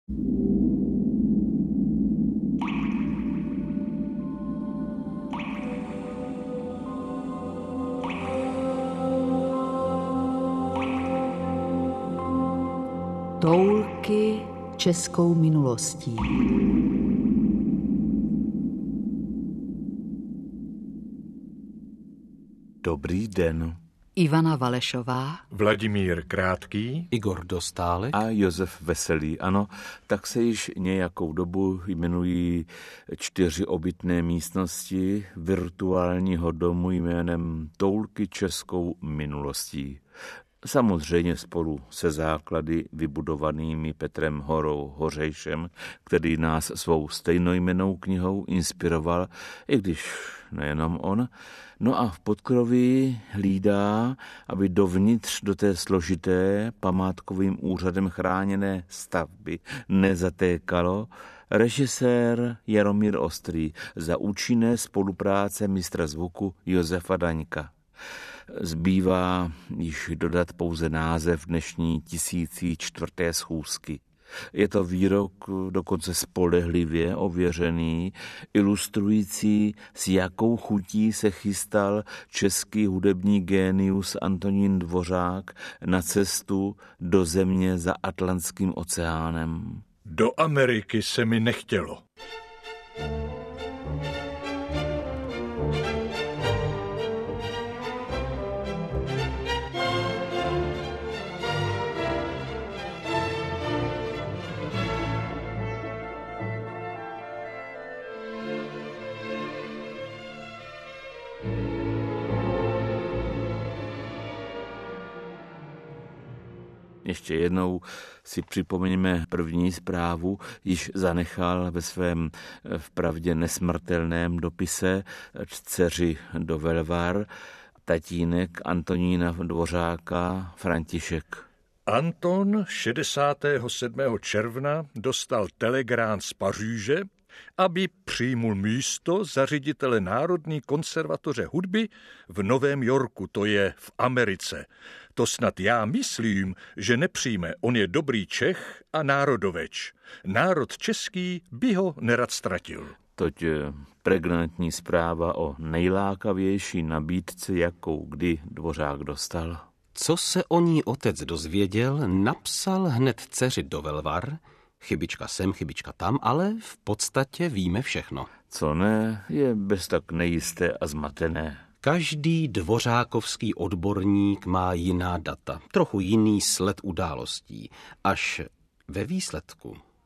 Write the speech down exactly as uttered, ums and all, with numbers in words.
Toulky českou minulostí. Dobrý den. Ivana Valešová, Vladimír Krátký, Igor Dostálek a Josef Veselý. Ano, tak se již nějakou dobu jmenují čtyři obytné místnosti virtuálního domu jménem Toulky českou minulostí. Samozřejmě spolu se základy vybudovanými Petrem Horou Hořejšem, který nás svou stejnojmennou knihou inspiroval, i když nejenom on. No a v podkroví hlídá, aby dovnitř do té složité památkovým úřadem chráněné stavby nezatékalo režisér Jaromír Ostrý za účinné spolupráce mistra zvuku Josefa Daňka. Zbývá již dodat pouze název dnešní tisící čtvrté schůzky. Je to výrok dokonce spolehlivě ověřený, ilustrující, s jakou chutí se chystal český hudební génius Antonín Dvořák na cestu do země za Atlantským oceánem. Do Ameriky se mi nechtělo. Ještě jednou si připomeňme první zprávu, již zanechal ve svém vpravdě nesmrtelném dopise dceři do Velvar tatínek Antonína Dvořáka František. Anton šedesátého sedmého června dostal telegram z Paříže, aby přijmul místo za ředitele Národní konzervatoře hudby v Novém Yorku, to je v Americe. To snad já myslím, že nepřijme, on je dobrý Čech a národoveč. Národ český by ho nerad ztratil. Toť pregnantní zpráva o nejlákavější nabídce, jakou kdy Dvořák dostal. Co se o ní otec dozvěděl, napsal hned dceři do Velvar, chybička sem, chybička tam, ale v podstatě víme všechno. Co ne, je bez tak nejisté a zmatené. Každý dvořákovský odborník má jiná data, trochu jiný sled událostí. Až ve výsledku